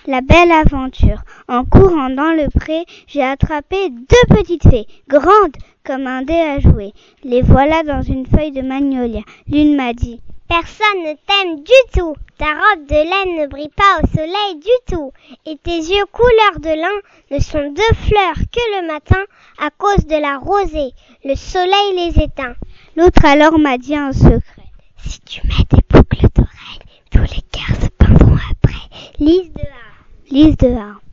La belle aventure. En courant dans le pré, j'ai attrapé 2 petites fées, grandes comme un dé à jouer. Les voilà dans une feuille de magnolia. L'une m'a dit: personne ne t'aime du tout. Ta robe de laine ne brille pas au soleil du tout. Et tes yeux couleur de lin ne sont 2 fleurs que le matin, à cause de la rosée. Le soleil les éteint. L'autre alors m'a dit en secret: si tu mets des boucles d'oreilles, tous les cœurs se peindront après. Lise dehors. Lise dehors.